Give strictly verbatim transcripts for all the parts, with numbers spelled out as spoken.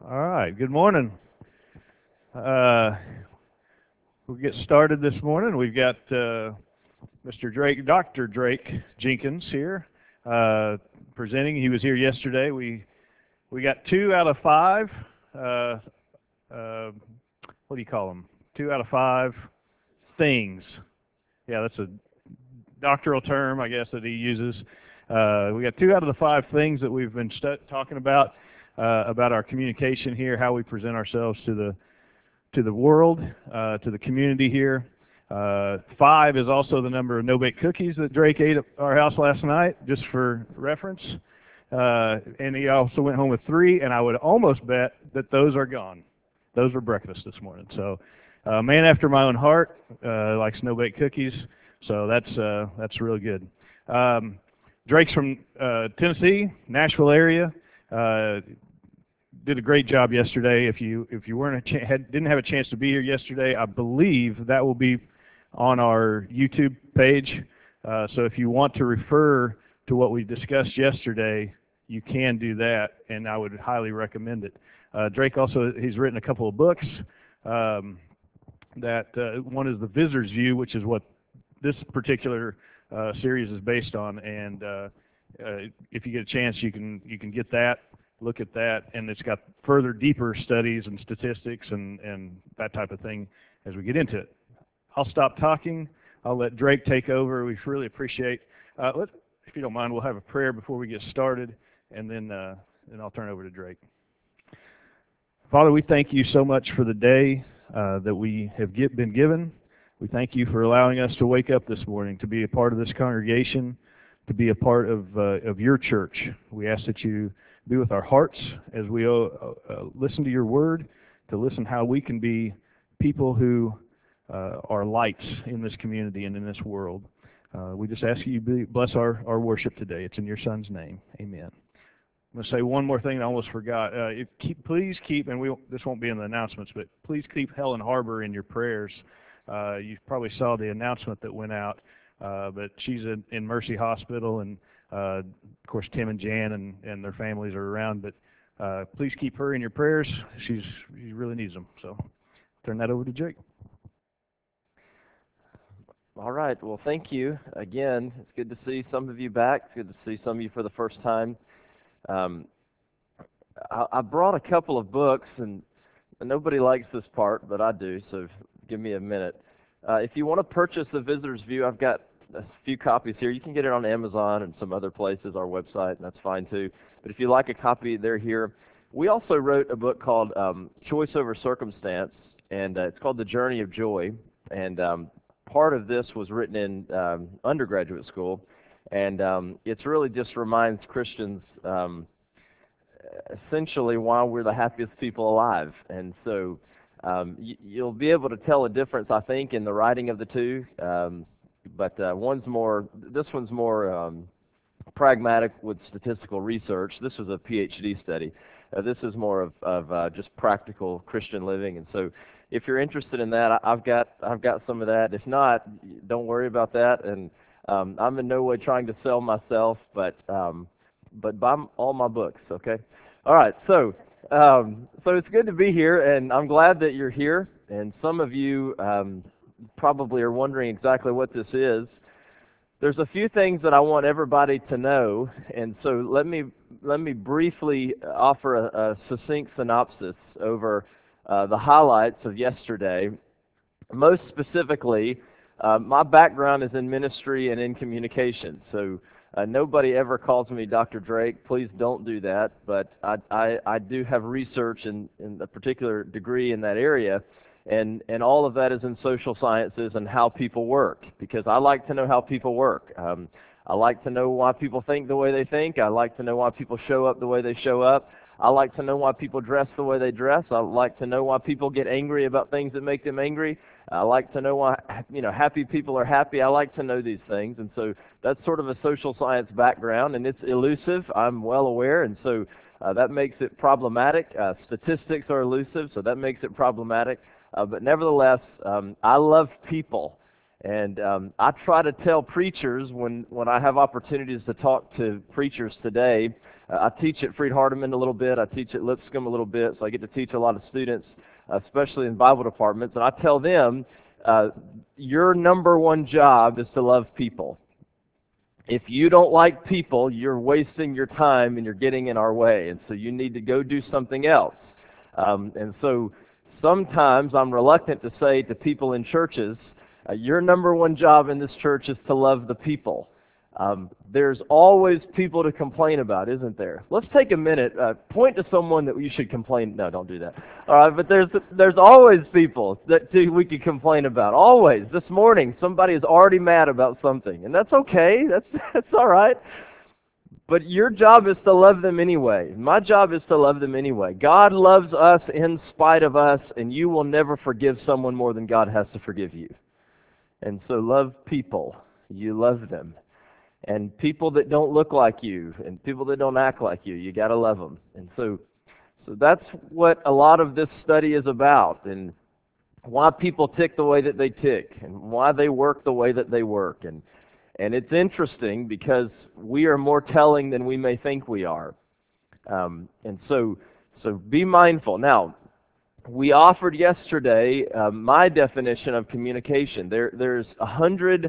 All right, good morning. Uh, we'll get started this morning. We've got uh, Mister Drake, Doctor Drake Jenkins here uh, presenting. He was here yesterday. We we got two out of five. Uh, uh, what do you call them? Two out of five things. Yeah, that's a doctoral term, I guess, that he uses. Uh, we got two out of the five things that we've been stu- talking about uh, about our communication here, how we present ourselves to the to the world, uh, to the community here. Uh, five is also the number of no-bake cookies that Drake ate at our house last night, just for reference. Uh, and he also went home with three, and I would almost bet that those are gone. Those were breakfast this morning. So, uh, man after my own heart, uh, likes no-bake cookies. So that's uh, that's really good. Um, Drake's from uh, Tennessee, Nashville area. Uh, did a great job yesterday. If you if you weren't a ch- had, didn't have a chance to be here yesterday, I believe that will be on our YouTube page. Uh, so if you want to refer to what we discussed yesterday, you can do that, and I would highly recommend it. Uh, Drake also he's written a couple of books. Um, that uh, one is The Visitor's View, which is what this particular uh, series is based on, and uh, uh, if you get a chance, you can you can get that. Look at that, and it's got further, deeper studies and statistics and, and that type of thing as we get into it. I'll stop talking. I'll let Drake take over. We really appreciate. Uh, let, if you don't mind, we'll have a prayer before we get started, and then uh, then I'll turn over to Drake. Father, we thank you so much for the day uh, that we have get, been given. We thank you for allowing us to wake up this morning, to be a part of this congregation, to be a part of uh, of your church. We ask that you be with our hearts as we uh, uh, listen to your word, to listen how we can be people who uh, are lights in this community and in this world. Uh, we just ask you to bless our, our worship today. It's in your son's name. Amen. I'm going to say one more thing I almost forgot. Uh, if keep, please keep, and we this won't be in the announcements, but please keep Helen Harbor in your prayers. Uh, you probably saw the announcement that went out, uh, but she's in, in Mercy Hospital, and uh, of course Tim and Jan and, and their families are around. But uh, please keep her in your prayers. She's she really needs them. So turn that over to Jake. All right. Well, thank you again. It's good to see some of you back. It's good to see some of you for the first time. Um, I, I brought a couple of books, and nobody likes this part, but I do, so give me a minute. Uh, if you want to purchase The Visitor's View, I've got a few copies here. You can get it on Amazon and some other places, our website, and that's fine too. But if you like a copy, they're here. We also wrote a book called um, Choice Over Circumstance, and uh, it's called The Journey of Joy. And um, part of this was written in um, undergraduate school, and um, it's really just reminds Christians um, essentially why we're the happiest people alive. And so um, y- you'll be able to tell a difference, I think, in the writing of the two. Um, but uh, one's more, this one's more um, pragmatic with statistical research. This was a PhD study. Uh, this is more of, of uh, just practical Christian living. And so if you're interested in that, I, I've got I've got some of that. If not, don't worry about that. And um, I'm in no way trying to sell myself, but um, but buy all my books, okay? All right, so um, so it's good to be here, and I'm glad that you're here. And some of you um, probably are wondering exactly what this is. There's a few things that I want everybody to know, and so let me let me briefly offer a, a succinct synopsis over uh, the highlights of yesterday. Most specifically, uh, my background is in ministry and in communication, so uh, nobody ever calls me Doctor Drake. Please don't do that, but I, I, I do have research in, in a particular degree in that area. And, and all of that is in social sciences and how people work, because I like to know how people work. Um, I like to know why people think the way they think. I like to know why people show up the way they show up. I like to know why people dress the way they dress. I like to know why people get angry about things that make them angry. I like to know why, you know, happy people are happy. I like to know these things, and so that's sort of a social science background, and it's elusive, I'm well aware, and so uh, that makes it problematic. Uh, statistics are elusive, so that makes it problematic. Uh, but nevertheless, um, I love people, and um, I try to tell preachers when, when I have opportunities to talk to preachers today Uh, I teach at Freed Hardeman a little bit. I teach at Lipscomb a little bit, so I get to teach a lot of students, especially in Bible departments. And I tell them, uh, your number one job is to love people. If you don't like people, you're wasting your time and you're getting in our way. And so you need to go do something else. Um, and so sometimes I'm reluctant to say to people in churches, uh, your number one job in this church is to love the people. Um, there's always people to complain about, isn't there? Let's take a minute. Uh, point to someone that you should complain. No, don't do that. All right, but there's there's always people that we could complain about. Always. This morning, somebody is already mad about something, and that's okay. That's that's all right. But your job is to love them anyway. My job is to love them anyway. God loves us in spite of us, and you will never forgive someone more than God has to forgive you. And so love people. You love them. And people that don't look like you, and people that don't act like you, you got to love them. And so, so that's what a lot of this study is about, and why people tick the way that they tick, and why they work the way that they work. And and it's interesting because we are more telling than we may think we are. Um, and so, so be mindful. Now, we offered yesterday uh, my definition of communication. There, there's a hundred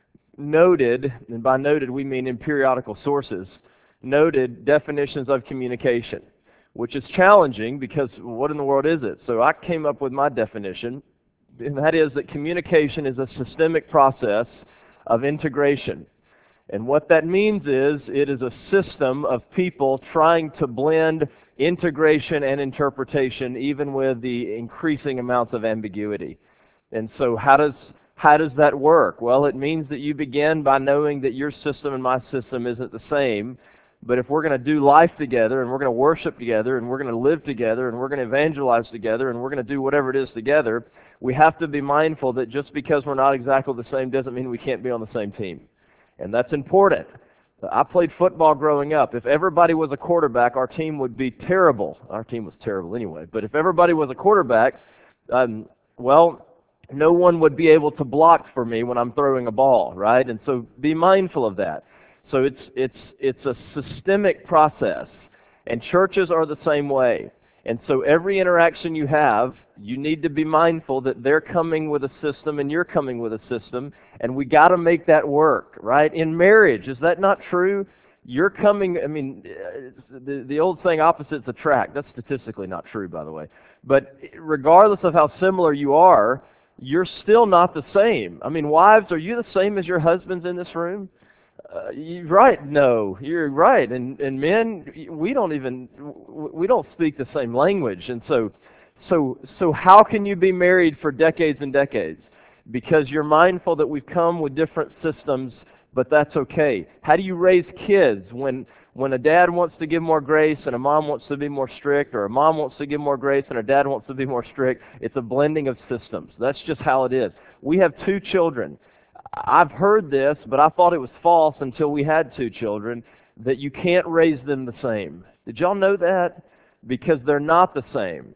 noted, and by noted we mean in periodical sources, noted definitions of communication, which is challenging because what in the world is it? So I came up with my definition, and that is that communication is a systemic process of integration. And what that means is it is a system of people trying to blend integration and interpretation even with the increasing amounts of ambiguity. And so how does How does that work? Well, it means that you begin by knowing that your system and my system isn't the same. But if we're going to do life together, and we're going to worship together, and we're going to live together, and we're going to evangelize together, and we're going to do whatever it is together, we have to be mindful that just because we're not exactly the same doesn't mean we can't be on the same team. And that's important. I played football growing up. If everybody was a quarterback, our team would be terrible. Our team was terrible anyway. But if everybody was a quarterback, um, well, no one would be able to block for me when I'm throwing a ball, right? And so be mindful of that. So it's it's it's a systemic process, and churches are the same way. And so every interaction you have, you need to be mindful that they're coming with a system and you're coming with a system, and we got to make that work, right? In marriage, is that not true? You're coming, I mean, the, the old saying, opposites attract. That's statistically not true, by the way. But regardless of how similar you are, you're still not the same. I mean, wives, are you the same as your husbands in this room? Uh, you're right. No, you're right. And and men, we don't even we don't speak the same language. And so, so so how can you be married for decades and decades? Because you're mindful that we've come with different systems, but that's okay. How do you raise kids when when a dad wants to give more grace and a mom wants to be more strict, or a mom wants to give more grace and a dad wants to be more strict? It's a blending of systems. That's just how it is. We have two children. I've heard this, but I thought it was false until we had two children, that you can't raise them the same. Did y'all know that? Because they're not the same.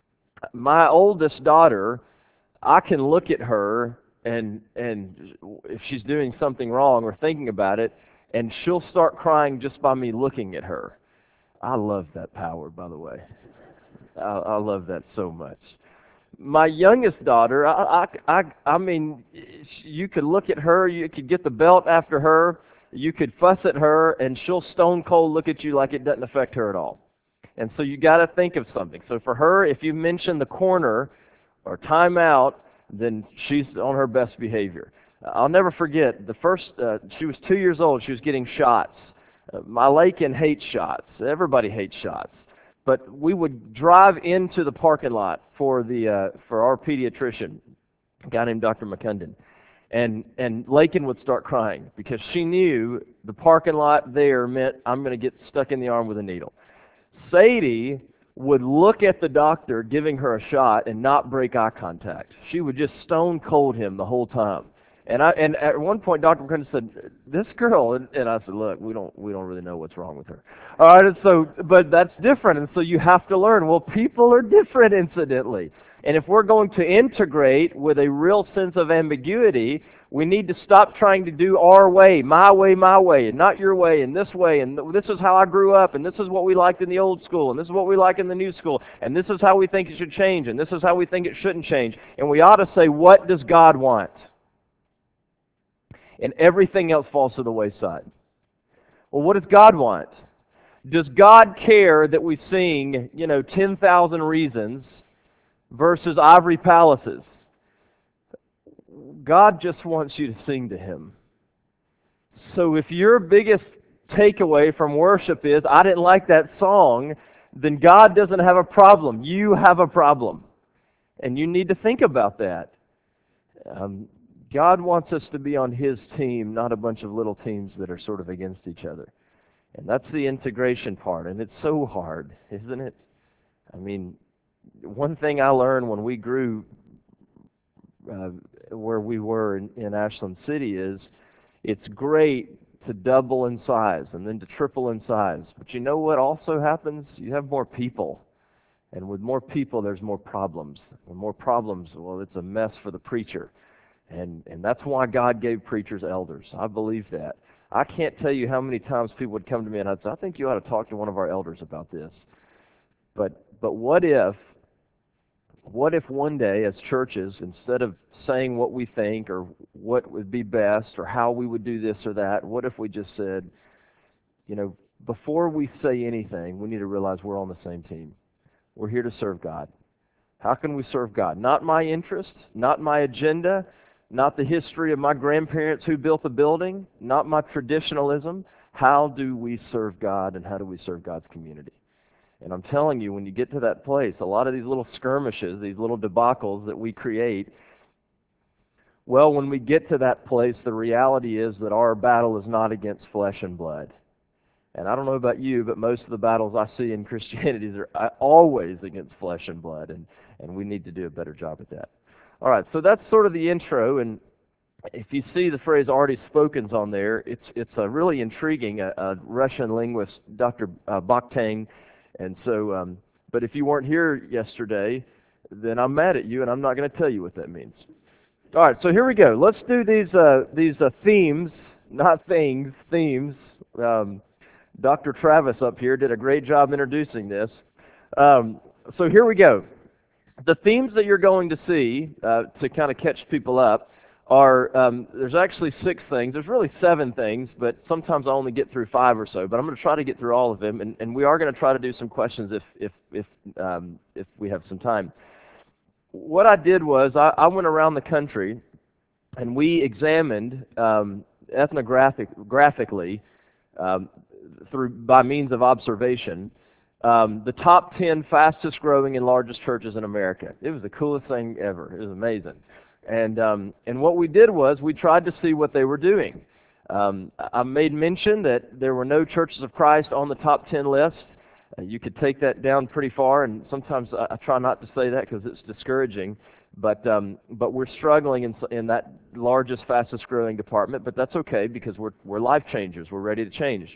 My oldest daughter, I can look at her, and and if she's doing something wrong or thinking about it, and she'll start crying just by me looking at her. I love that power, by the way. I, I love that so much. My youngest daughter, I, I, I, I mean, you could look at her, you could get the belt after her, you could fuss at her, and she'll stone cold look at you like it doesn't affect her at all. And so you got to think of something. So for her, if you mention the corner or timeout, then she's on her best behavior. I'll never forget, the first, uh, she was two years old, she was getting shots. Uh, my Lakin hates shots. Everybody hates shots. But we would drive into the parking lot for the uh, for our pediatrician, a guy named Doctor McCundon. And, and Lakin would start crying because she knew the parking lot there meant I'm going to get stuck in the arm with a needle. Sadie would look at the doctor giving her a shot and not break eye contact. She would just stone cold him the whole time. And I and at one point, Doctor McCundon said, "This girl," and, and I said, "Look, we don't we don't really know what's wrong with her." All right, and so but that's different, and so you have to learn. Well, people are different, incidentally, and if we're going to integrate with a real sense of ambiguity, We need to stop trying to do our way, my way, my way, and not your way, and this way, and this is how I grew up, and this is what we liked in the old school, and this is what we like in the new school, and this is how we think it should change, and this is how we think it shouldn't change. And we ought to say, what does God want? And everything else falls to the wayside. Well, what does God want? Does God care that we sing, you know, ten thousand Reasons versus Ivory Palaces? God just wants you to sing to Him. So if your biggest takeaway from worship is, I didn't like that song, then God doesn't have a problem. You have a problem. And you need to think about that. Um, God wants us to be on His team, not a bunch of little teams that are sort of against each other. And that's the integration part, and it's so hard, isn't it? I mean, one thing I learned when we grew uh, where we were in, in Ashland City is it's great to double in size and then to triple in size. But you know what also happens? You have more people. And with more people, there's more problems. With more problems, well, it's a mess for the preacher. And and that's why God gave preachers elders. I believe that. I can't tell you how many times people would come to me and I'd say, I think you ought to talk to one of our elders about this. But but what if What if one day, as churches, instead of saying what we think or what would be best or how we would do this or that, what if we just said, you know, before we say anything, we need to realize we're on the same team. We're here to serve God. How can we serve God? Not my interest, not my agenda, not the history of my grandparents who built the building, not my traditionalism. How do we serve God, and how do we serve God's community? And I'm telling you, when you get to that place, a lot of these little skirmishes, these little debacles that we create, well, when we get to that place, the reality is that our battle is not against flesh and blood. And I don't know about you, but most of the battles I see in Christianity are always against flesh and blood, and, and we need to do a better job at that. All right, so that's sort of the intro, and if you see the phrase already spoken's on there, it's it's a really intriguing, a, a Russian linguist, Doctor Uh, Bakhtin. And so, um, but if you weren't here yesterday, then I'm mad at you, and I'm not going to tell you what that means. All right, so here we go. Let's do these uh, these uh, themes, not things, themes. Um, Doctor Travis up here did a great job introducing this. Um, so here we go. The themes that you're going to see uh, to kind of catch people up are, um, there's actually six things. There's really seven things, but sometimes I only get through five or so. But I'm going to try to get through all of them, and, and we are going to try to do some questions if if if um, if we have some time. What I did was I, I went around the country, and we examined um, ethnographic graphically um, through by means of observation um, the top ten fastest growing and largest churches in America. It was the coolest thing ever. It was amazing. And um, and what we did was we tried to see what they were doing. Um, I made mention that there were no churches of Christ on the top ten list. Uh, you could take that down pretty far, and sometimes I, I try not to say that because it's discouraging. But um, but we're struggling in in that largest, fastest growing department. But that's okay because we're we're life changers. We're ready to change.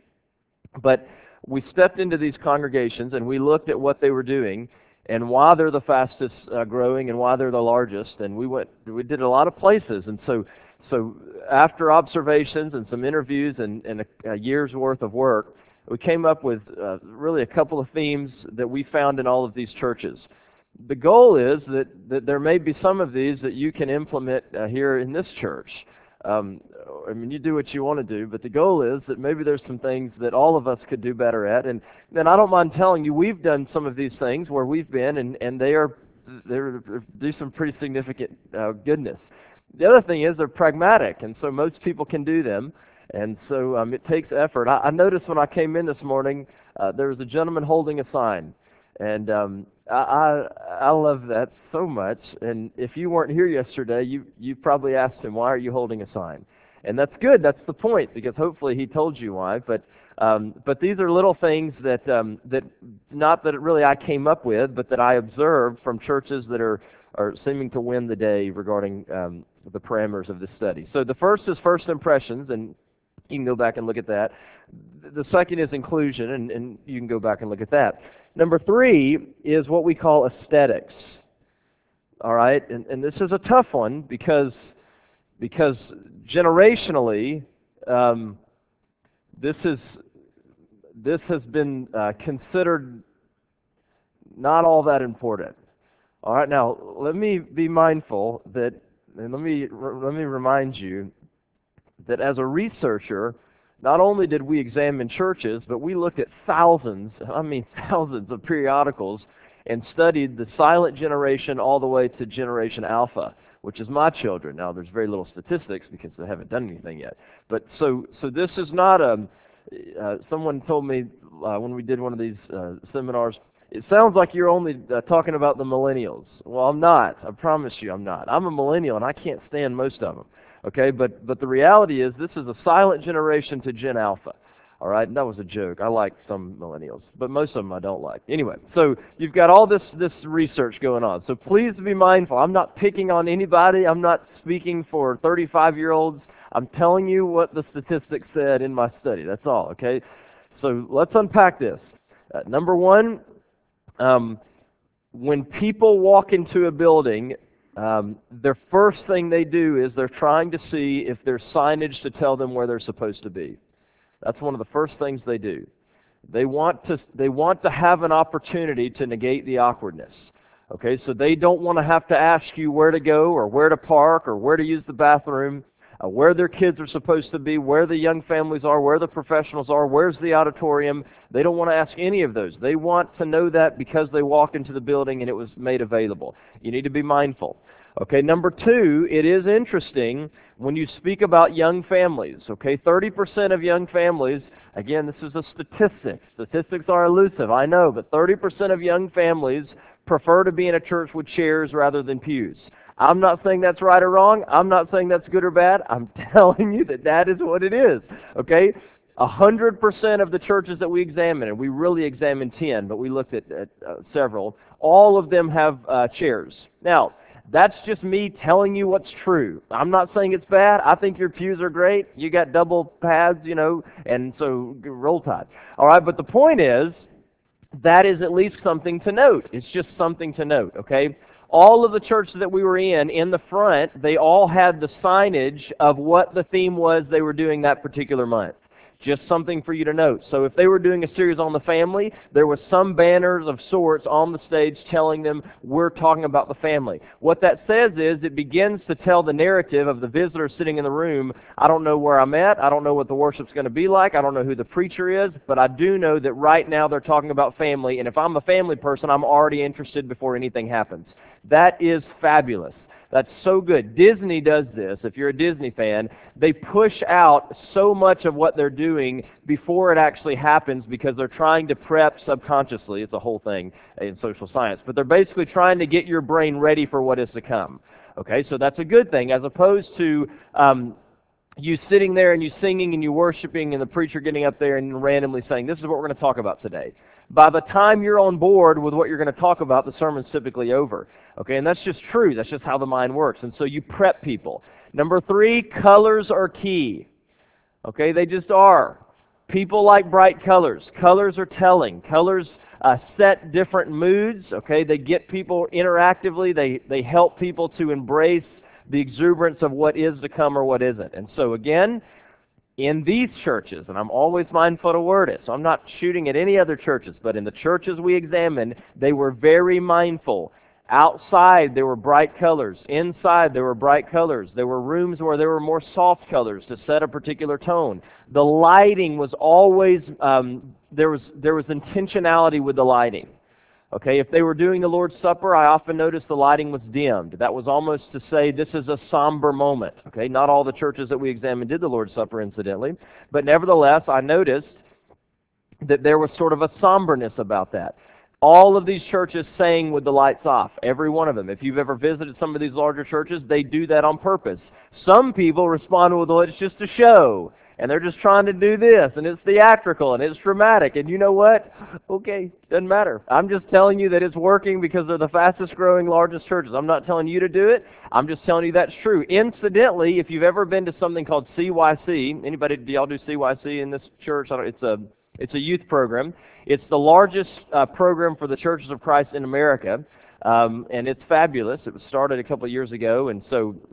But we stepped into these congregations and we looked at what they were doing, and why they're the fastest uh, growing and why they're the largest. And we went, we did a lot of places. And so, so after observations and some interviews and, and a, a year's worth of work, we came up with uh, really a couple of themes that we found in all of these churches. The goal is that, that there may be some of these that you can implement uh, here in this church. Um, I mean, you do what you want to do, but the goal is that maybe there's some things that all of us could do better at. And then I don't mind telling you, we've done some of these things where we've been, and, and they are they do some pretty significant uh, goodness. The other thing is they're pragmatic, and so most people can do them. And so um, it takes effort. I, I noticed when I came in this morning, uh, there was a gentleman holding a sign. And um, I, I I love that so much. And if you weren't here yesterday, you you probably asked him, why are you holding a sign? And that's good. That's the point, because hopefully he told you why. But um, but these are little things that um, that not that really I came up with, but that I observed from churches that are are seeming to win the day regarding um, the parameters of this study. So the first is first impressions, and you can go back and look at that. The second is inclusion, and, and you can go back and look at that. Number three is what we call aesthetics. All right, and, and this is a tough one because because generationally, um, this is this has been uh, considered not all that important. All right, now let me be mindful that, and let me let me remind you that as a researcher, not only did we examine churches, but we looked at thousands, I mean thousands of periodicals and studied the silent generation all the way to Generation Alpha, which is my children. Now, there's very little statistics because they haven't done anything yet. But so so this is not a, uh, someone told me uh, when we did one of these uh, seminars, it sounds like you're only uh, talking about the millennials. Well, I'm not. I promise you I'm not. I'm a millennial, and I can't stand most of them. Okay, but but the reality is this is a silent generation to Gen Alpha. All right, and that was a joke. I like some millennials, but most of them I don't like. Anyway, so you've got all this this research going on. So please be mindful. I'm not picking on anybody. I'm not speaking for thirty-five-year-olds. I'm telling you what the statistics said in my study. That's all, okay? So let's unpack this. Uh, number one, um, when people walk into a building, um, their first thing they do is they're trying to see if there's signage to tell them where they're supposed to be. That's one of the first things they do. They want to they want to have an opportunity to negate the awkwardness. Okay, so they don't want to have to ask you where to go or where to park or where to use the bathroom, uh, where their kids are supposed to be, where the young families are, where the professionals are, where's the auditorium. They don't want to ask any of those. They want to know that because they walk into the building and it was made available. You need to be mindful. Okay, number two, it is interesting when you speak about young families. Okay, thirty percent of young families, again, this is a statistic. Statistics are elusive, I know, but thirty percent of young families prefer to be in a church with chairs rather than pews. I'm not saying that's right or wrong. I'm not saying that's good or bad. I'm telling you that that is what it is. Okay? A hundred percent of the churches that we examined, and we really examined ten, but we looked at, at uh, several, all of them have uh, chairs. Now, that's just me telling you what's true. I'm not saying it's bad. I think your pews are great. You got double pads, you know, and so roll tide. All right, but the point is, that is at least something to note. It's just something to note, okay? All of the churches that we were in, in the front, they all had the signage of what the theme was they were doing that particular month. Just something for you to note. So if they were doing a series on the family, there was some banners of sorts on the stage telling them, we're talking about the family. What that says is it begins to tell the narrative of the visitor sitting in the room, I don't know where I'm at, I don't know what the worship's going to be like, I don't know who the preacher is, but I do know that right now they're talking about family, and if I'm a family person, I'm already interested before anything happens. That is fabulous. That's so good. Disney does this. If you're a Disney fan, they push out so much of what they're doing before it actually happens because they're trying to prep subconsciously. It's a whole thing in social science. But they're basically trying to get your brain ready for what is to come. Okay, so that's a good thing, as opposed to um, you sitting there and you singing and you worshiping and the preacher getting up there and randomly saying, this is what we're going to talk about today. By the time you're on board with what you're going to talk about, the sermon's typically over. Okay, and that's just true. That's just how the mind works. And so you prep people. Number three, colors are key. Okay, they just are. People like bright colors. Colors are telling. Colors uh, set different moods. Okay, they get people interactively. They, they help people to embrace the exuberance of what is to come or what isn't. And so again, in these churches, and I'm always mindful to word it, so I'm not shooting at any other churches, but in the churches we examined, they were very mindful. Outside, there were bright colors. Inside, there were bright colors. There were rooms where there were more soft colors to set a particular tone. The lighting was always, um, there was there was intentionality with the lighting. Okay, if they were doing the Lord's Supper, I often noticed the lighting was dimmed. That was almost to say this is a somber moment. Okay, not all the churches that we examined did the Lord's Supper, incidentally. But nevertheless, I noticed that there was sort of a somberness about that. All of these churches sang with the lights off, every one of them. If you've ever visited some of these larger churches, they do that on purpose. Some people respond with, well, it's just a show. And they're just trying to do this, and it's theatrical, and it's dramatic. And you know what? Okay, doesn't matter. I'm just telling you that it's working because they're the fastest growing, largest churches. I'm not telling you to do it. I'm just telling you that's true. Incidentally, if you've ever been to something called C Y C, anybody, do y'all do C Y C in this church? I don't, it's a it's a youth program. It's the largest uh, program for the Churches of Christ in America, um, and it's fabulous. It was started a couple of years ago, and so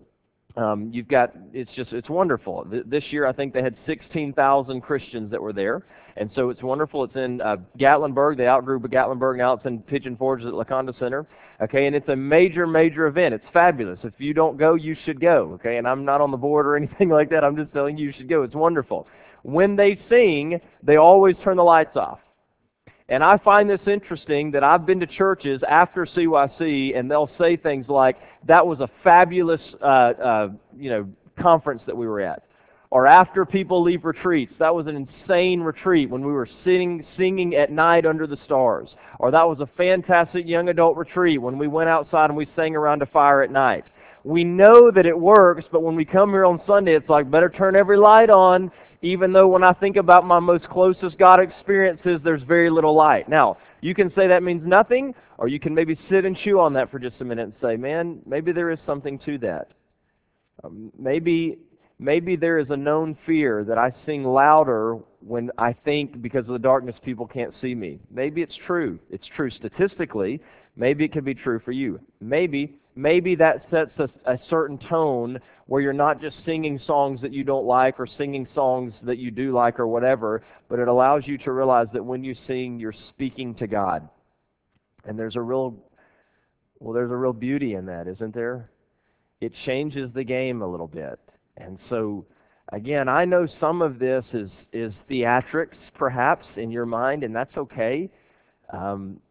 Um, you've got, it's just, it's wonderful. Th- this year, I think they had sixteen thousand Christians that were there, and so it's wonderful. It's in uh, Gatlinburg, the outgroup of Gatlinburg, now it's in Pigeon Forge at Laconda Center, okay, and it's a major, major event. It's fabulous. If you don't go, you should go, okay, and I'm not on the board or anything like that. I'm just telling you, you should go. It's wonderful. When they sing, they always turn the lights off. And I find this interesting that I've been to churches after C Y C, and they'll say things like, that was a fabulous uh, uh, you know, conference that we were at. Or after people leave retreats, that was an insane retreat when we were sitting, singing at night under the stars. Or that was a fantastic young adult retreat when we went outside and we sang around a fire at night. We know that it works, but when we come here on Sunday, it's like, better turn every light on, even though when I think about my most closest God experiences, there's very little light. Now, you can say that means nothing, or you can maybe sit and chew on that for just a minute and say, man, maybe there is something to that. Um, maybe, maybe there is a known fear that I sing louder when I think because of the darkness people can't see me. Maybe it's true. It's true statistically. Maybe it can be true for you. Maybe Maybe that sets a, a certain tone where you're not just singing songs that you don't like or singing songs that you do like or whatever, but it allows you to realize that when you sing, you're speaking to God. And there's a real, well, there's a real beauty in that, isn't there? It changes the game a little bit. And so, again, I know some of this is, is theatrics, perhaps, in your mind, and that's okay. Um,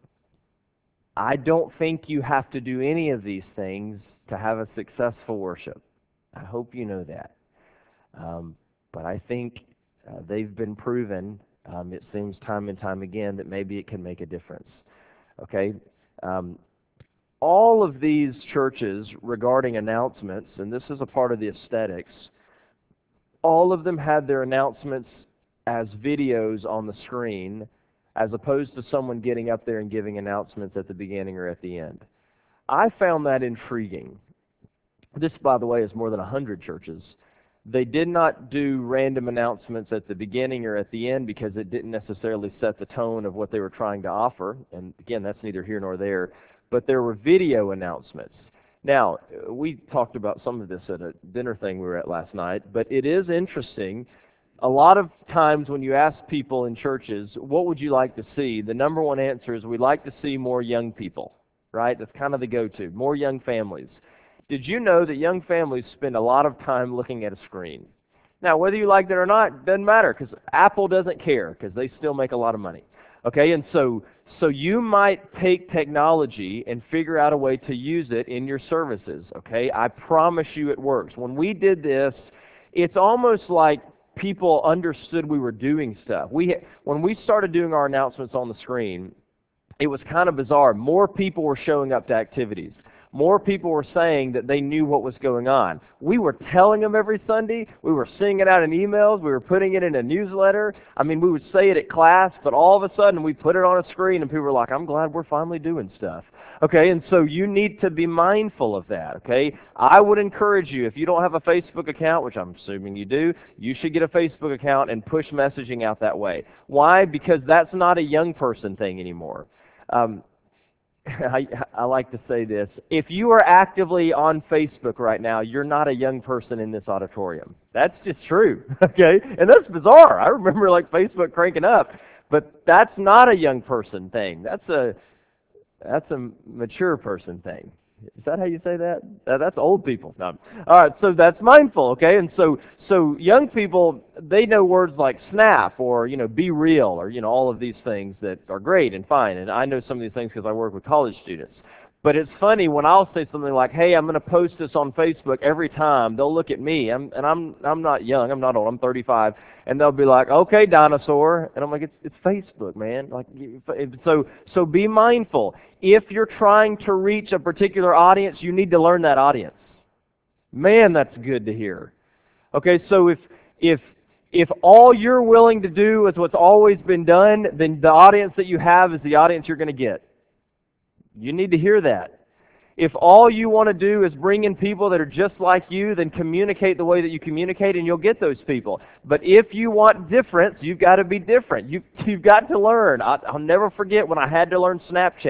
I don't think you have to do any of these things to have a successful worship. I hope you know that. Um, but I think uh, they've been proven, um, it seems time and time again, that maybe it can make a difference. Okay? Um, all of these churches regarding announcements, and this is a part of the aesthetics, all of them had their announcements as videos on the screen, as opposed to someone getting up there and giving announcements at the beginning or at the end. I found that intriguing. This, by the way, is more than one hundred churches. They did not do random announcements at the beginning or at the end because it didn't necessarily set the tone of what they were trying to offer. And again, that's neither here nor there. But there were video announcements. Now, we talked about some of this at a dinner thing we were at last night, but it is interesting. A lot of times when you ask people in churches, what would you like to see? The number one answer is we'd like to see more young people, right? That's kind of the go-to, more young families. Did you know that young families spend a lot of time looking at a screen? Now, whether you like that or not, doesn't matter, because Apple doesn't care, because they still make a lot of money. Okay, and so so you might take technology and figure out a way to use it in your services, okay? I promise you it works. When we did this, it's almost like people understood we were doing stuff. We, when we started doing our announcements on the screen, it was kind of bizarre. More people were showing up to activities. More people were saying that they knew what was going on. We were telling them every Sunday. We were sending it out in emails. We were putting it in a newsletter. I mean, we would say it at class, but all of a sudden we put it on a screen and people were like, I'm glad we're finally doing stuff. Okay, and so you need to be mindful of that, okay? I would encourage you, if you don't have a Facebook account, which I'm assuming you do, you should get a Facebook account and push messaging out that way. Why? Because that's not a young person thing anymore. Um, I, I like to say this. If you are actively on Facebook right now, you're not a young person in this auditorium. That's just true, okay? And that's bizarre. I remember like Facebook cranking up, but that's not a young person thing. That's a that's a mature person thing. Is that how you say that? Uh, that's old people. No. All right, so that's mindful, okay? And so so young people, they know words like snap or, you know, be real or, you know, all of these things that are great and fine. And I know some of these things because I work with college students. But it's funny when I'll say something like, hey, I'm going to post this on Facebook every time, they'll look at me, I'm, and I'm I'm not young, I'm not old, I'm thirty-five, and they'll be like, okay, dinosaur. And I'm like, it's it's Facebook, man. Like, so so be mindful. If you're trying to reach a particular audience, you need to learn that audience. Man, that's good to hear. Okay, so if if if all you're willing to do is what's always been done, then the audience that you have is the audience you're going to get. You need to hear that. If all you want to do is bring in people that are just like you, then communicate the way that you communicate and you'll get those people. But if you want difference, you've got to be different. You've, you've got to learn. I, I'll never forget when I had to learn Snapchat.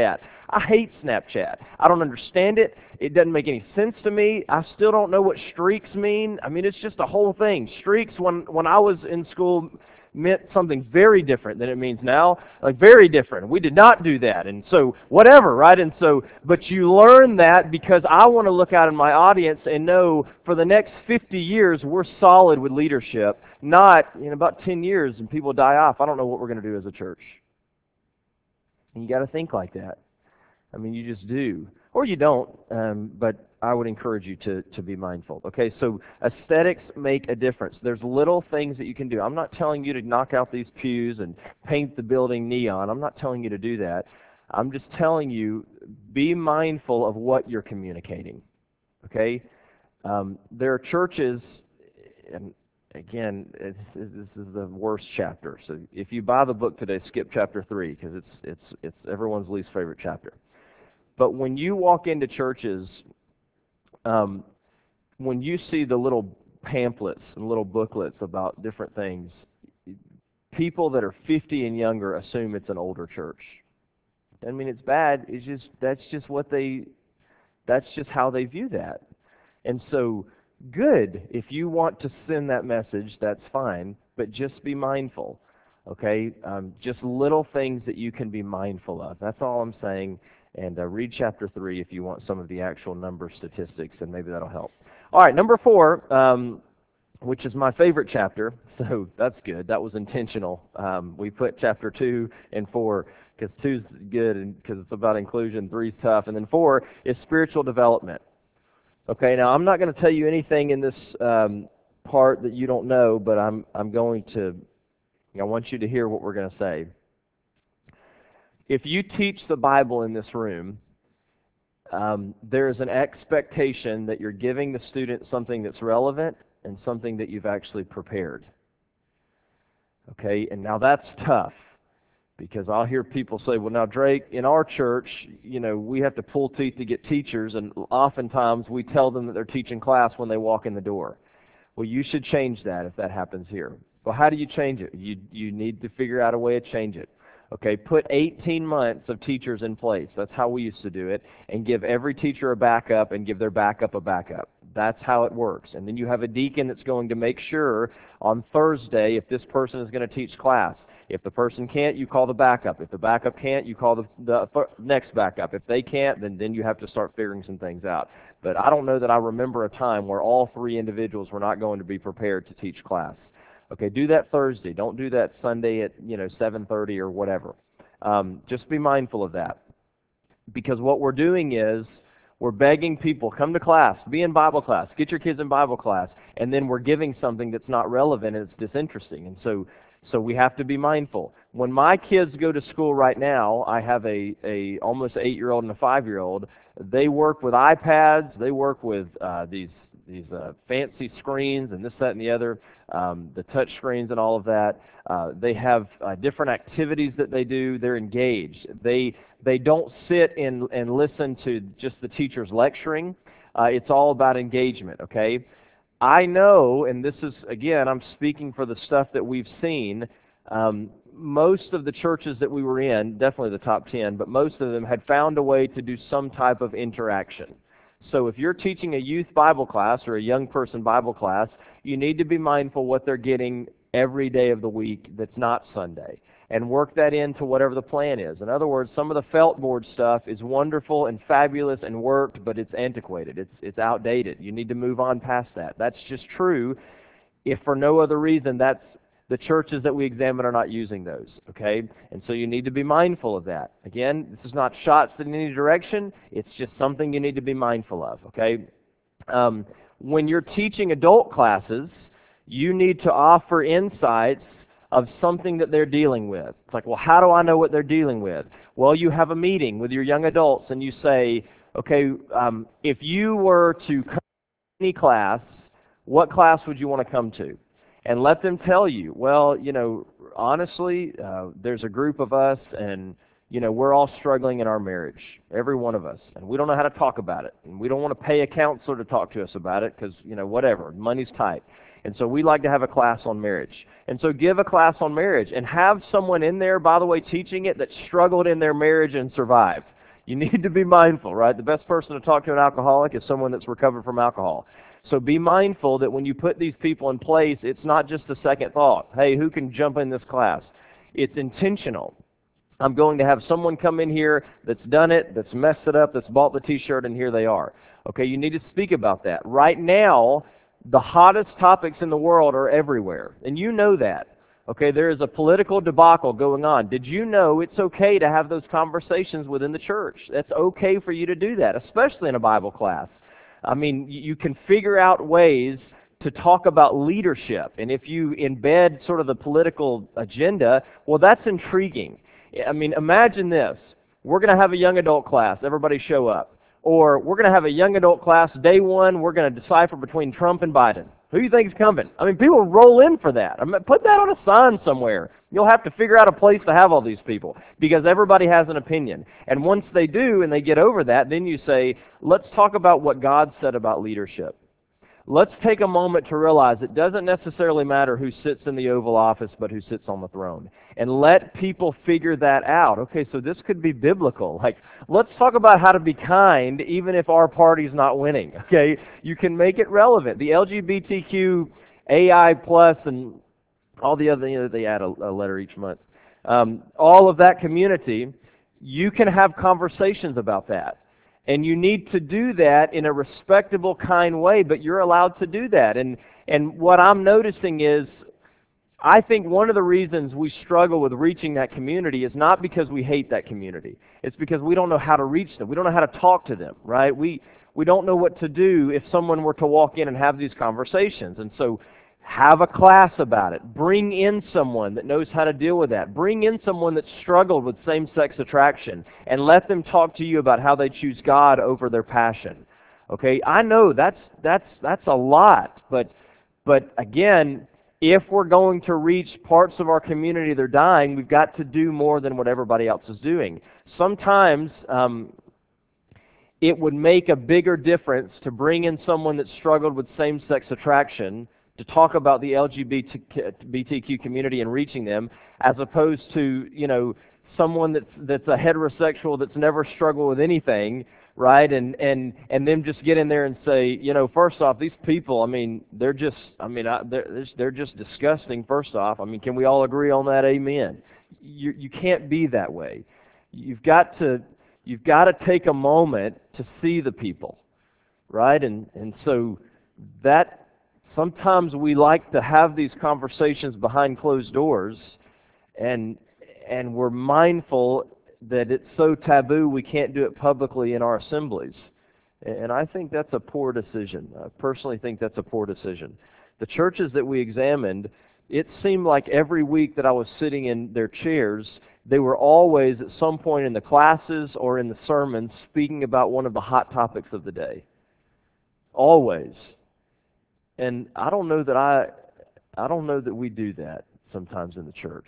I hate Snapchat. I don't understand it. It doesn't make any sense to me. I still don't know what streaks mean. I mean, it's just a whole thing. Streaks, when, when I was in school, meant something very different than it means now, like very different. We did not do that, and so whatever, right? And so, but you learn that because I want to look out in my audience and know for the next fifty years we're solid with leadership, not in about ten years and people die off. I don't know what we're going to do as a church. And you got to think like that. I mean, you just do. Or you don't, um, but I would encourage you to, to be mindful. Okay, so aesthetics make a difference. There's little things that you can do. I'm not telling you to knock out these pews and paint the building neon. I'm not telling you to do that. I'm just telling you, be mindful of what you're communicating. Okay? Um, there are churches, and again, it's, this is the worst chapter. So if you buy the book today, skip chapter three, because it's, it's, it's everyone's least favorite chapter. But when you walk into churches, um, when you see the little pamphlets and little booklets about different things, people that are fifty and younger assume it's an older church. I mean, it's bad. It's just that's just what they, that's just how they view that. And so, good. If you want to send that message, that's fine. But just be mindful. Okay, um, just little things that you can be mindful of. That's all I'm saying. And uh, read chapter three if you want some of the actual number statistics, and maybe that'll help. All right, number four, um, which is my favorite chapter, so that's good. That was intentional. Um, we put chapter two and four because two's good and because it's about inclusion, three's tough, and then four is spiritual development. Okay, now I'm not going to tell you anything in this um, part that you don't know, but I'm I'm going to. I want you to hear what we're going to say. If you teach the Bible in this room, um, there is an expectation that you're giving the student something that's relevant and something that you've actually prepared. Okay, and now that's tough because I'll hear people say, well, now, Drake, in our church, you know, we have to pull teeth to get teachers, and oftentimes we tell them that they're teaching class when they walk in the door. Well, you should change that if that happens here. Well, how do you change it? You, you need to figure out a way to change it. Okay, put eighteen months of teachers in place. That's how we used to do it. And give every teacher a backup and give their backup a backup. That's how it works. And then you have a deacon that's going to make sure on Thursday if this person is going to teach class. If the person can't, you call the backup. If the backup can't, you call the, the next backup. If they can't, then, then you have to start figuring some things out. But I don't know that I remember a time where all three individuals were not going to be prepared to teach class. Okay, do that Thursday. Don't do that Sunday at, you know, seven thirty or whatever. Um, just be mindful of that. Because what we're doing is we're begging people, come to class, be in Bible class, get your kids in Bible class, and then we're giving something that's not relevant and it's disinteresting. And so so we have to be mindful. When my kids go to school right now, I have a, a almost eight-year-old and a five-year-old. They work with iPads. They work with uh, these these uh, fancy screens and this, that, and the other, um, the touch screens and all of that. Uh, they have uh, different activities that they do. They're engaged. They they don't sit and, and listen to just the teachers lecturing. Uh, it's all about engagement, okay? I know, and this is, again, I'm speaking for the stuff that we've seen, um, most of the churches that we were in, definitely the top ten, but most of them had found a way to do some type of interaction. So if you're teaching a youth Bible class or a young person Bible class, you need to be mindful what they're getting every day of the week that's not Sunday, and work that into whatever the plan is. In other words, some of the felt board stuff is wonderful and fabulous and worked, but it's antiquated. It's, it's outdated. You need to move on past that. That's just true if for no other reason that's the churches that we examine are not using those, okay? And so you need to be mindful of that. Again, this is not shots in any direction. It's just something you need to be mindful of, okay? Um, when you're teaching adult classes, you need to offer insights of something that they're dealing with. It's like, well, how do I know what they're dealing with? Well, you have a meeting with your young adults and you say, okay, um, if you were to come to any class, what class would you want to come to? And let them tell you, well, you know, honestly, uh, there's a group of us and, you know, we're all struggling in our marriage, every one of us, and we don't know how to talk about it. And we don't want to pay a counselor to talk to us about it because, you know, whatever, money's tight. And so we like to have a class on marriage. And so give a class on marriage and have someone in there, by the way, teaching it that struggled in their marriage and survived. You need to be mindful, right? The best person to talk to an alcoholic is someone that's recovered from alcohol. So be mindful that when you put these people in place, it's not just a second thought. Hey, who can jump in this class? It's intentional. I'm going to have someone come in here that's done it, that's messed it up, that's bought the T-shirt, and here they are. Okay, you need to speak about that. Right now, the hottest topics in the world are everywhere, and you know that. Okay, there is a political debacle going on. Did you know it's okay to have those conversations within the church? It's okay for you to do that, especially in a Bible class. I mean, you can figure out ways to talk about leadership, and if you embed sort of the political agenda, well, that's intriguing. I mean, imagine this. We're going to have a young adult class. Everybody show up. Or we're going to have a young adult class. Day one, we're going to decipher between Trump and Biden. Who do you think is coming? I mean, people roll in for that. I mean, put that on a sign somewhere. You'll have to figure out a place to have all these people because everybody has an opinion. And once they do and they get over that, then you say, let's talk about what God said about leadership. Let's take a moment to realize it doesn't necessarily matter who sits in the Oval Office, but who sits on the throne. And let people figure that out. Okay, so this could be biblical. Like, let's talk about how to be kind even if our party's not winning. Okay, you can make it relevant. The L G B T Q, A I plus, and all the other, you know, they add a, a letter each month. Um, all of that community, you can have conversations about that. And you need to do that in a respectable, kind way, but you're allowed to do that. And and what I'm noticing is, I think one of the reasons we struggle with reaching that community is not because we hate that community. It's because we don't know how to reach them. We don't know how to talk to them, right? We we don't know what to do if someone were to walk in and have these conversations. And so have a class about it. Bring in someone that knows how to deal with that. Bring in someone that's struggled with same-sex attraction and let them talk to you about how they choose God over their passion. Okay, I know that's that's that's a lot, but but again, if we're going to reach parts of our community that are dying, we've got to do more than what everybody else is doing. Sometimes um, it would make a bigger difference to bring in someone that struggled with same-sex attraction to talk about the L G B T Q community and reaching them, as opposed to, you know, someone that's that's a heterosexual that's never struggled with anything, right? And and and them just get in there and say, you know, first off, these people, I mean, they're just, I mean, I, they're they're just disgusting. First off, I mean, can we all agree on that? Amen. You you can't be that way. You've got to you've got to take a moment to see the people, right? And and so that. Sometimes we like to have these conversations behind closed doors, and and we're mindful that it's so taboo we can't do it publicly in our assemblies. And I think that's a poor decision. I personally think that's a poor decision. The churches that we examined, it seemed like every week that I was sitting in their chairs, they were always at some point in the classes or in the sermons speaking about one of the hot topics of the day. Always. And I don't know that I, I don't know that we do that sometimes in the church.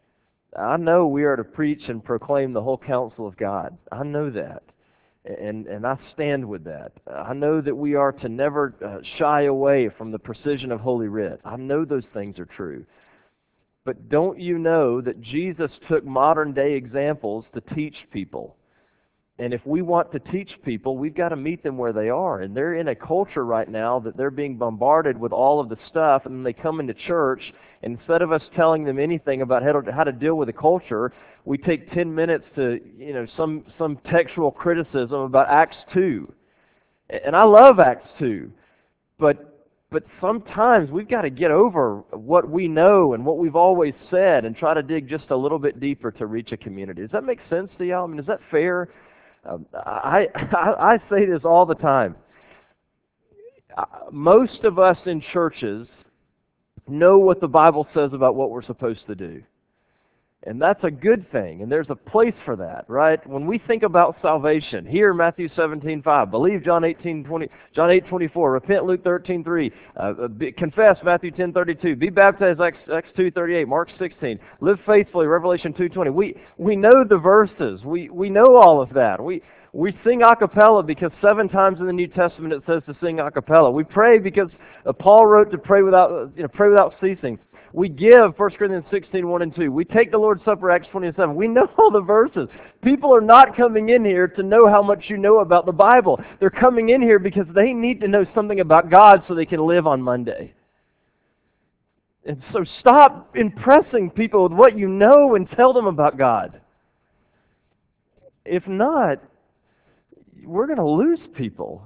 I know we are to preach and proclaim the whole counsel of God. I know that, and and I stand with that. I know that we are to never uh, shy away from the precision of Holy Writ. I know those things are true. But don't you know that Jesus took modern day examples to teach people? And if we want to teach people, we've got to meet them where they are. And they're in a culture right now that they're being bombarded with all of the stuff, and then they come into church, and instead of us telling them anything about how to, how to deal with the culture, we take ten minutes to, you know, some, some textual criticism about Acts two. And I love Acts two. But, but sometimes we've got to get over what we know and what we've always said and try to dig just a little bit deeper to reach a community. Does that make sense to y'all? I mean, is that fair? Um, I, I I say this all the time. Most of us in churches know what the Bible says about what we're supposed to do. And that's a good thing, and there's a place for that, right? When we think about salvation, hear Matthew seventeen five, believe John eighteen twenty, John eight twenty-four, repent Luke thirteen three, uh, be, confess Matthew ten thirty-two, be baptized Acts, Acts two thirty-eight, Mark sixteen, live faithfully Revelation two twenty. We we know the verses. We we know all of that. We we sing a cappella because seven times in the New Testament it says to sing a cappella. We pray because uh, Paul wrote to pray without you know pray without ceasing. We give First Corinthians sixteen, one and two. We take the Lord's Supper, Acts twenty-seven. We know all the verses. People are not coming in here to know how much you know about the Bible. They're coming in here because they need to know something about God so they can live on Monday. And so stop impressing people with what you know and tell them about God. If not, we're going to lose people.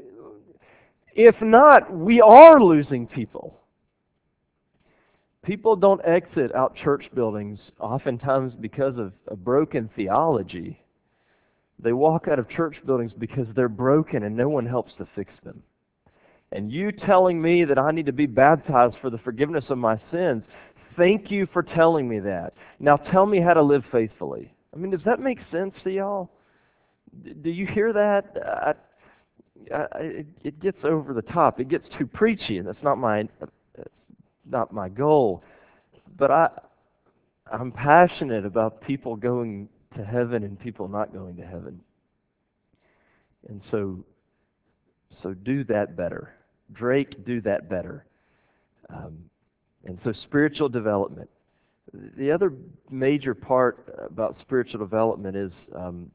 If not, we are losing people. People don't exit out church buildings oftentimes because of a broken theology. They walk out of church buildings because they're broken and no one helps to fix them. And you telling me that I need to be baptized for the forgiveness of my sins, thank you for telling me that. Now tell me how to live faithfully. I mean, does that make sense to y'all? Do you hear that? I, I, it, it gets over the top. It gets too preachy, and that's not my that's not my goal. But I, I'm passionate about people going to heaven and people not going to heaven. And so, so do that better. Drake, do that better. Um, and so spiritual development. The other major part about spiritual development is um,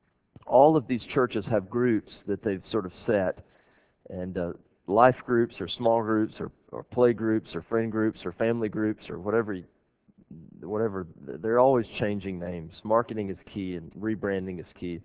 all of these churches have groups that they've sort of set, and uh, life groups or small groups or, or play groups or friend groups or family groups or whatever, whatever. They're always changing names. Marketing is key and rebranding is key.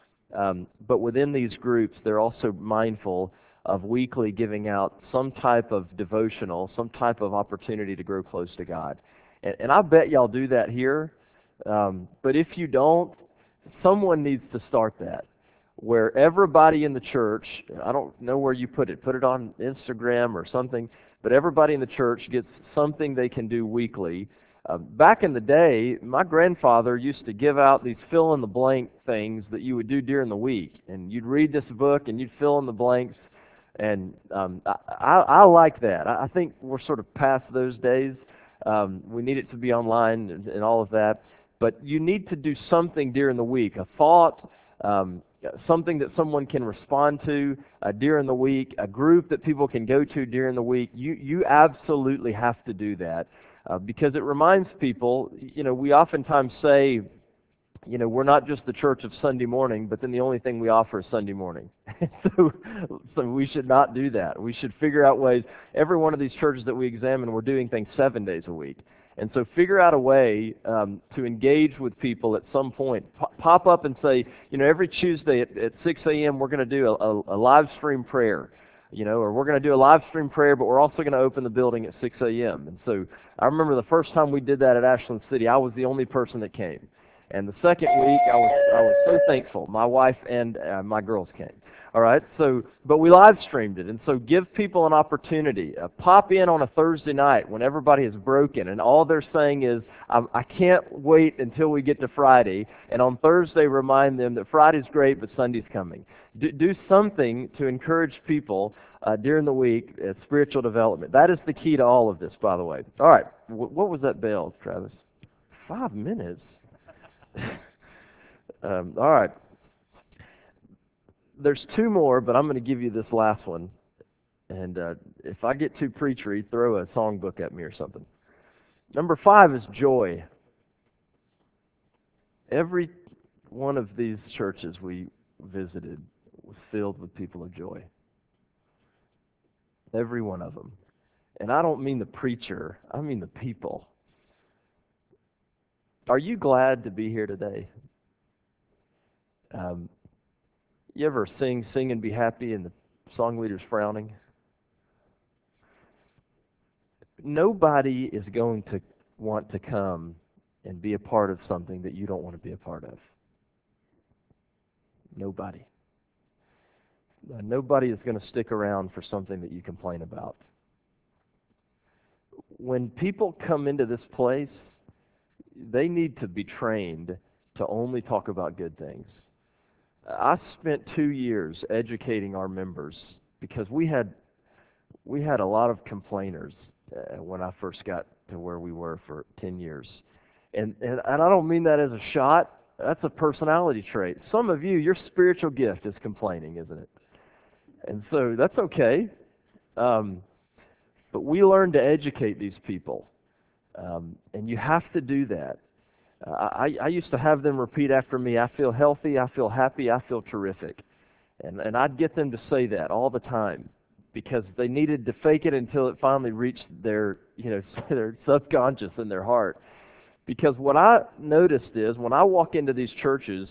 Um, but within these groups, they're also mindful of weekly giving out some type of devotional, some type of opportunity to grow close to God. And, and I bet y'all do that here. Um, but if you don't, someone needs to start that, where everybody in the church, I don't know where you put it, put it on Instagram or something, but everybody in the church gets something they can do weekly. Uh, back in the day, my grandfather used to give out these fill-in-the-blank things that you would do during the week, and you'd read this book and you'd fill in the blanks, and um, I, I, I like that. I, I think we're sort of past those days. Um, we need it to be online and, and all of that. But you need to do something during the week, a thought, um, something that someone can respond to uh, during the week, a group that people can go to during the week. You you absolutely have to do that uh, because it reminds people, you know, we oftentimes say, you know, we're not just the church of Sunday morning, but then the only thing we offer is Sunday morning. so, so we should not do that. We should figure out ways. Every one of these churches that we examine, we're doing things seven days a week. And so figure out a way um, to engage with people at some point. P- pop up and say, you know, every Tuesday at, at six a.m. we're going to do a, a, a live stream prayer, you know, or we're going to do a live stream prayer, but we're also going to open the building at six a.m. And so I remember the first time we did that at Ashland City, I was the only person that came. And the second week, I was I was so thankful. My wife and uh, my girls came. All right. So, but we live streamed it, and so give people an opportunity. Uh, pop in on a Thursday night when everybody is broken, and all they're saying is, I, "I can't wait until we get to Friday." And on Thursday, remind them that Friday's great, but Sunday's coming. Do, do something to encourage people uh, during the week at spiritual development. That is the key to all of this, by the way. All right. W- what was that bell, Travis? Five minutes. um, all right. There's two more, but I'm going to give you this last one. And uh, if I get too preachery, throw a songbook at me or something. Number five is joy. Every one of these churches we visited was filled with people of joy. Every one of them. And I don't mean the preacher, I mean the people. Are you glad to be here today? Um, you ever sing, sing and be happy, and the song leader's frowning? Nobody is going to want to come and be a part of something that you don't want to be a part of. Nobody. Uh, nobody is going to stick around for something that you complain about. When people come into this place, they need to be trained to only talk about good things. I spent two years educating our members because we had we had a lot of complainers uh, when I first got to where we were for ten years. And, and and I don't mean that as a shot. That's a personality trait. Some of you, your spiritual gift is complaining, isn't it? And so that's okay. Um, but we learned to educate these people. Um, and you have to do that. Uh, I, I used to have them repeat after me, I feel healthy, I feel happy, I feel terrific. And, and I'd get them to say that all the time because they needed to fake it until it finally reached their, you know, their subconscious in their heart. Because what I noticed is when I walk into these churches,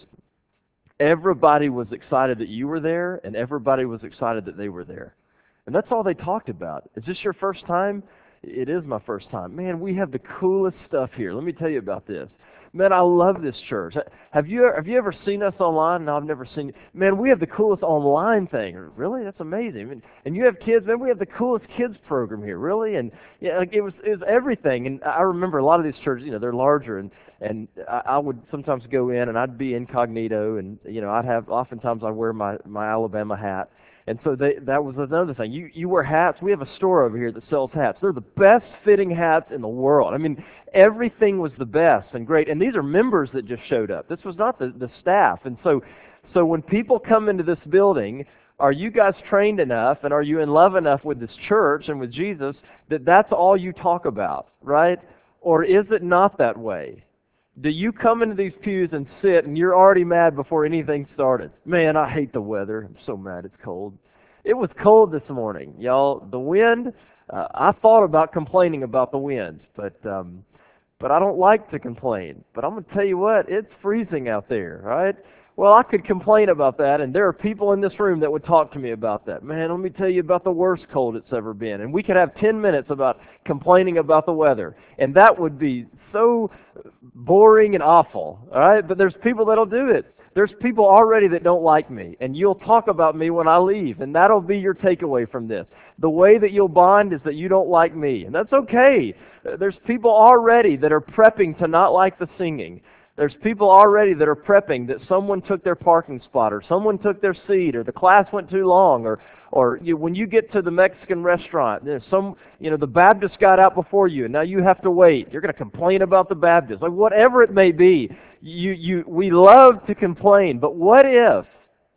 everybody was excited that you were there and everybody was excited that they were there. And that's all they talked about. Is this your first time? It is my first time. Man, we have the coolest stuff here. Let me tell you about this. Man, I love this church. Have you have you ever seen us online? No, I've never seen you. Man, we have the coolest online thing. Really? That's amazing. And, and you have kids, man, we have the coolest kids program here. Really? And yeah, like it was it was everything. And I remember a lot of these churches, you know, they're larger and and I, I would sometimes go in and I'd be incognito and you know, I'd have oftentimes I'd wear my, my Alabama hat. And so they, that was another thing. You you wear hats. We have a store over here that sells hats. They're the best fitting hats in the world. I mean, everything was the best and great. And these are members that just showed up. This was not the, the staff. And so so when people come into this building, are you guys trained enough and are you in love enough with this church and with Jesus that that's all you talk about, right? Or is it not that way? Do you come into these pews and sit and you're already mad before anything started? Man, I hate the weather. I'm so mad it's cold. It was cold this morning, y'all. The wind, uh, I thought about complaining about the wind, but um, but I don't like to complain. But I'm going to tell you what, it's freezing out there, right? Well, I could complain about that, and there are people in this room that would talk to me about that. Man, let me tell you about the worst cold it's ever been. And we could have ten minutes about complaining about the weather, and that would be so boring and awful, all right? But there's people that'll do it. There's people already that don't like me, and you'll talk about me when I leave, and that'll be your takeaway from this. The way that you'll bond is that you don't like me, and that's okay. There's people already that are prepping to not like the singing. There's people already that are prepping that someone took their parking spot or someone took their seat or the class went too long or or you, when you get to the Mexican restaurant, there's some, you know, the Baptist got out before you and now you have to wait. You're going to complain about the Baptist. Like whatever it may be, you you we love to complain, but what if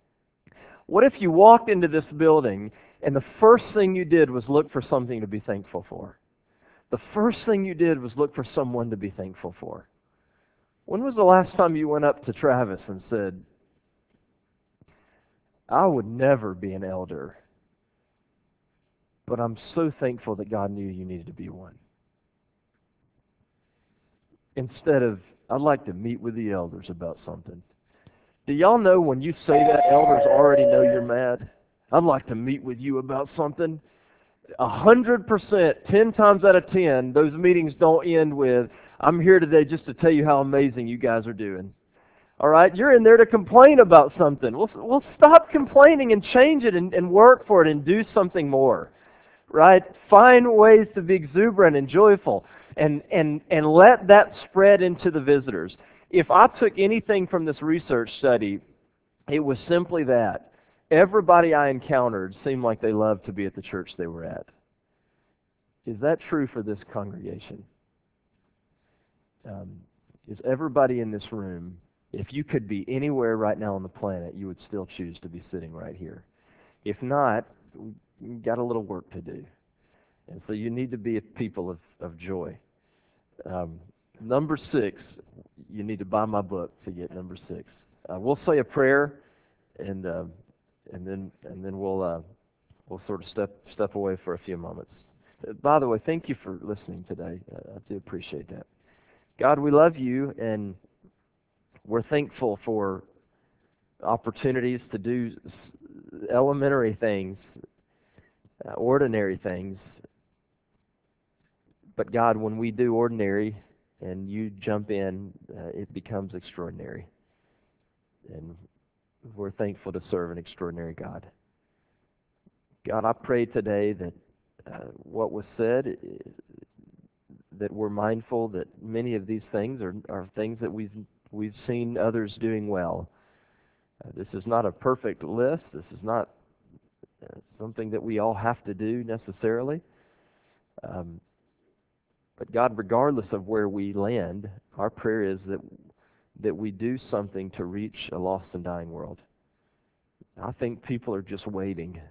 what if you walked into this building and the first thing you did was look for something to be thankful for? The first thing you did was look for someone to be thankful for. When was the last time you went up to Travis and said, I would never be an elder, but I'm so thankful that God knew you needed to be one? Instead of, I'd like to meet with the elders about something. Do y'all know when you say that, elders already know you're mad? I'd like to meet with you about something. A hundred percent, ten times out of ten, those meetings don't end with, I'm here today just to tell you how amazing you guys are doing. All right? You're in there to complain about something. Well, well stop complaining and change it and, and work for it and do something more. Right? Find ways to be exuberant and joyful and, and, and let that spread into the visitors. If I took anything from this research study, it was simply that. Everybody I encountered seemed like they loved to be at the church they were at. Is that true for this congregation? Um, is everybody in this room, if you could be anywhere right now on the planet, you would still choose to be sitting right here? If not, you've got a little work to do. And so you need to be a people of, of joy. Um, number six, you need to buy my book to get number six. Uh, we'll say a prayer, and uh, and then and then we'll uh, we'll sort of step step away for a few moments. Uh, by the way, thank you for listening today. Uh, I do appreciate that. God, we love you, and we're thankful for opportunities to do elementary things, uh, ordinary things. But God, when we do ordinary and you jump in, uh, it becomes extraordinary. And we're thankful to serve an extraordinary God. God, I pray today that uh, what was said, that we're mindful that many of these things are, are things that we've we've seen others doing well. Uh, this is not a perfect list. This is not uh, something that we all have to do necessarily. Um, but God, regardless of where we land, our prayer is that that we do something to reach a lost and dying world. I think people are just waiting.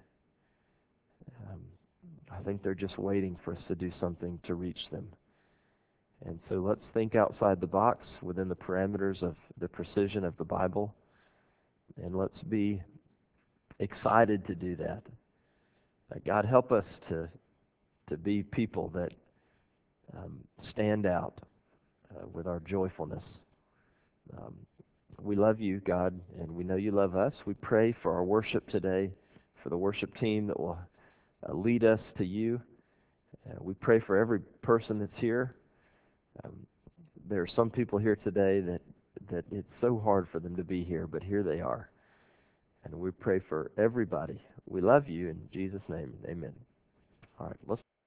Um, I think they're just waiting for us to do something to reach them. And so let's think outside the box within the parameters of the precision of the Bible, and let's be excited to do that. Uh, God, help us to to be people that um, stand out uh, with our joyfulness. Um, we love you, God, and we know you love us. We pray for our worship today, for the worship team that will uh, lead us to you. Uh, we pray for every person that's here. Um, there are some people here today that, that it's so hard for them to be here, but here they are. And we pray for everybody. We love you in Jesus' name. Amen. All right, let's